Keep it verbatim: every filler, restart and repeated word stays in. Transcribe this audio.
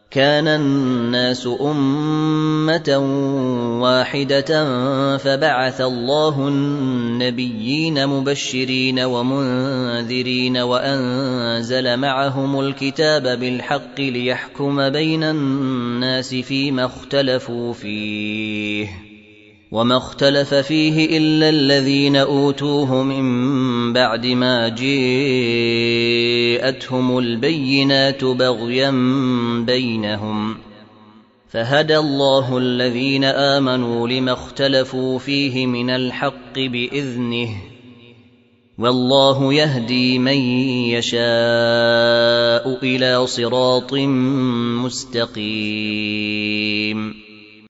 كان الناس أمة واحدة فبعث الله النبيين مبشرين ومنذرين وأنزل معهم الكتاب بالحق ليحكم بين الناس فيما اختلفوا فيه وما اختلف فيه إلا الذين أوتوه من بعد ما جاءتهم البينات بغيا بينهم فهدى الله الذين آمنوا لما اختلفوا فيه من الحق بإذنه والله يهدي من يشاء إلى صراط مستقيم.